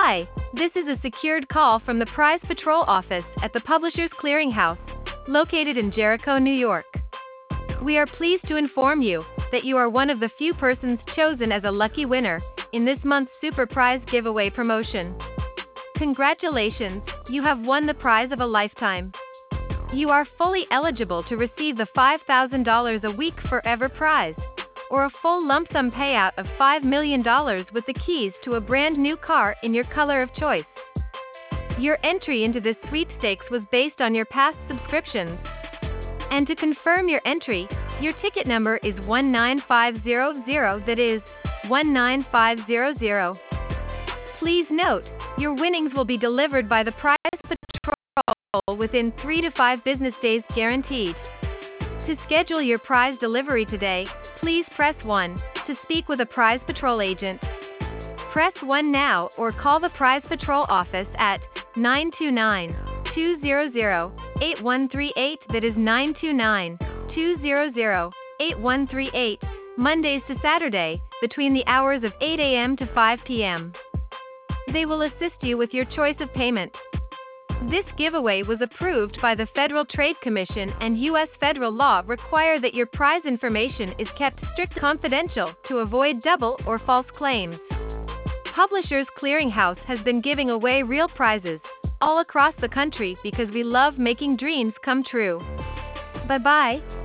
Hi, this is a secured call from the Prize Patrol office at the Publishers Clearinghouse, located in Jericho, New York. We are pleased to inform you that you are one of the few persons chosen as a lucky winner in this month's Super Prize giveaway promotion. Congratulations, you have won the prize of a lifetime. You are fully eligible to receive the $5,000 a week forever prize, or a full lump sum payout of $5 million with the keys to a brand new car in your color of choice. Your entry into this sweepstakes was based on your past subscriptions. And to confirm your entry, your ticket number is 19500, that is, 19500. Please note, your winnings will be delivered by the Prize Patrol within 3 to 5 business days guaranteed. To schedule your prize delivery today, please press 1 to speak with a Prize Patrol agent. Press 1 now or call the Prize Patrol office at 929-200-8138, that is 929-200-8138, Mondays to Saturday, between the hours of 8 a.m. to 5 p.m. They will assist you with your choice of payment. This giveaway was approved by the Federal Trade Commission, and U.S. federal law require that your prize information is kept strict confidential to avoid double or false claims. Publishers Clearinghouse has been giving away real prizes all across the country because we love making dreams come true. Bye-bye.